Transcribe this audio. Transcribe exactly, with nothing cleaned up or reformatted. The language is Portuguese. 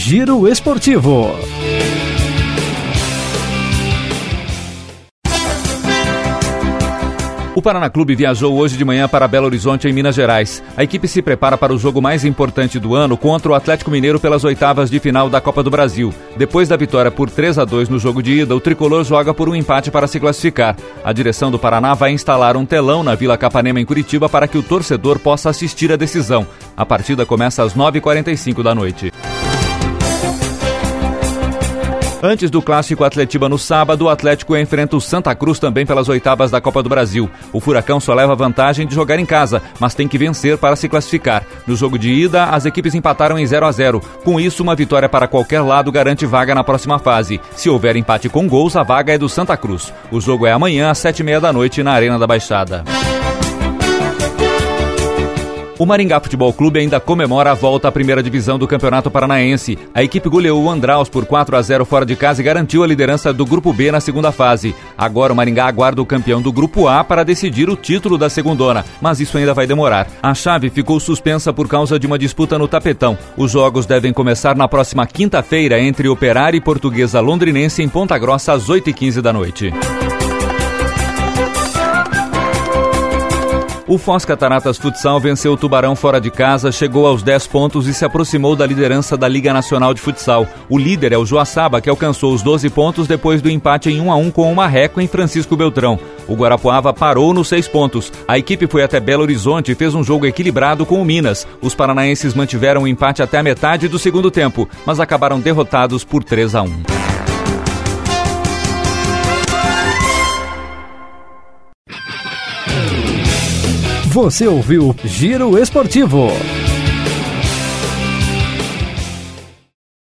Giro Esportivo. O Paraná Clube viajou hoje de manhã para Belo Horizonte, em Minas Gerais. A equipe se prepara para o jogo mais importante do ano contra o Atlético Mineiro pelas oitavas de final da Copa do Brasil. Depois da vitória por três a dois no jogo de ida, o tricolor joga por um empate para se classificar. A direção do Paraná vai instalar um telão na Vila Capanema, em Curitiba, para que o torcedor possa assistir a decisão. A partida começa às nove e quarenta e cinco da noite. Antes do Clássico Atletiba no sábado, o Atlético enfrenta o Santa Cruz também pelas oitavas da Copa do Brasil. O Furacão só leva vantagem de jogar em casa, mas tem que vencer para se classificar. No jogo de ida, as equipes empataram em zero a zero. Com isso, uma vitória para qualquer lado garante vaga na próxima fase. Se houver empate com gols, a vaga é do Santa Cruz. O jogo é amanhã às sete e meia da noite na Arena da Baixada. O Maringá Futebol Clube ainda comemora a volta à primeira divisão do Campeonato Paranaense. A equipe goleou o Andraus por quatro a zero fora de casa e garantiu a liderança do Grupo B na segunda fase. Agora o Maringá aguarda o campeão do Grupo A para decidir o título da segundona, mas isso ainda vai demorar. A chave ficou suspensa por causa de uma disputa no tapetão. Os jogos devem começar na próxima quinta-feira entre Operário e Portuguesa Londrinense em Ponta Grossa às oito e quinze da noite. O Foz Cataratas Futsal venceu o Tubarão fora de casa, chegou aos dez pontos e se aproximou da liderança da Liga Nacional de Futsal. O líder é o Joaçaba, que alcançou os doze pontos depois do empate em um a um com o Marreco em Francisco Beltrão. O Guarapuava parou nos seis pontos. A equipe foi até Belo Horizonte e fez um jogo equilibrado com o Minas. Os paranaenses mantiveram o empate até a metade do segundo tempo, mas acabaram derrotados por três a um. Você ouviu Giro Esportivo.